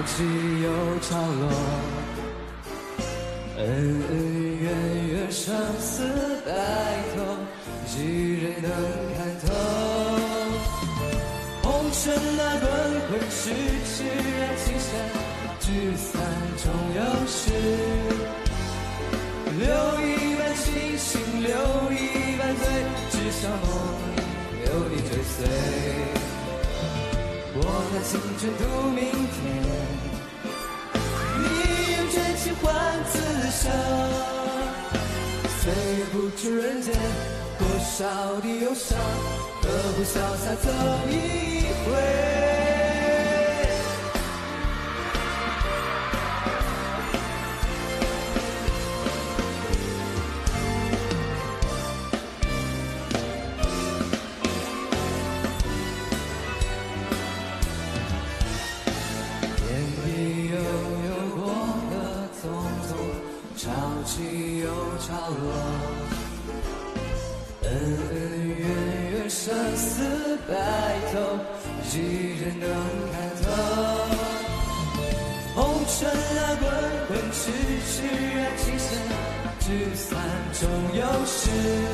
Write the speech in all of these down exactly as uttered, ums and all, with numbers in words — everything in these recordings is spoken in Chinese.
起又潮落，恩恩怨怨，生死白头，几人能看透？红尘那轮回，痴痴染情深，聚散终有时。留一半清醒，留一半醉，至少梦里有你追随。我拿青春赌明天，你用真情换此生，虽不知人间多少的忧伤，何不潇洒走一回？起又潮落，恩恩怨怨，生死白头，几人能看透？红尘啊滚滚，痴痴染情深，聚散终有时。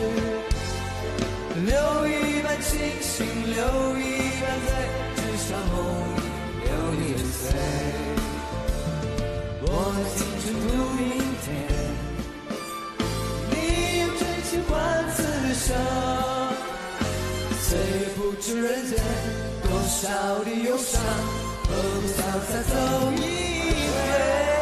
留一半清醒，留一半醉，至少梦里有你追随。我的青春赌明天，换此生，虽不知人间多少的忧伤，何不潇洒走一回？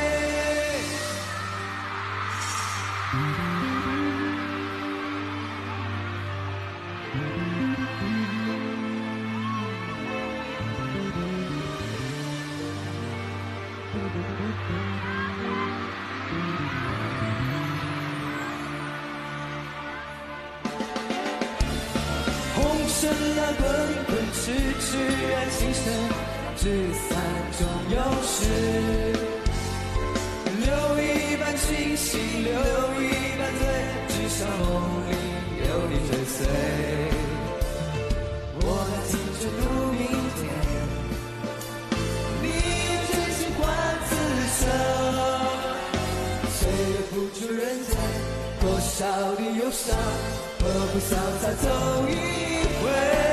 深啊滚滚，痴痴染情深，聚散终有时。留一半清醒，留一半醉，至少梦里有你追随。我拿青春赌明天，你用真心换此生，谁也不知人间多少的忧伤，何不潇洒走一回？